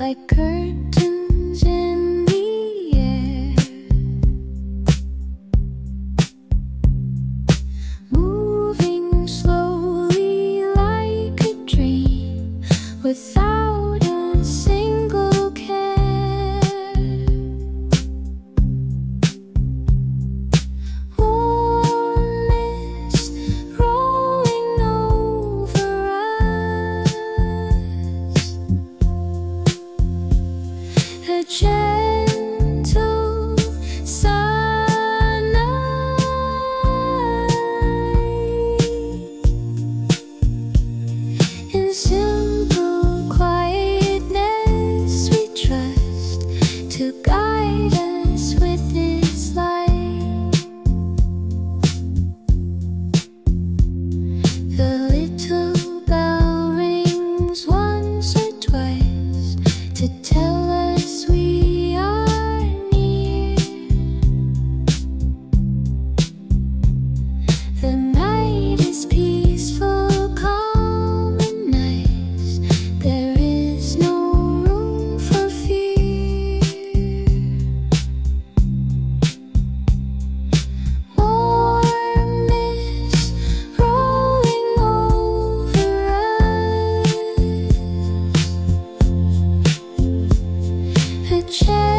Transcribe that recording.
like curtains in the air, moving slowly like a dream without a single care. Warm mist rolling over us, a gentle sunlight. In simple quietness we trust to guide us with its light. The little bell rings once or twice to tell us we are near. The night is peaceful, calm and nice. There is no room for fear. Warm mist rolling over us, a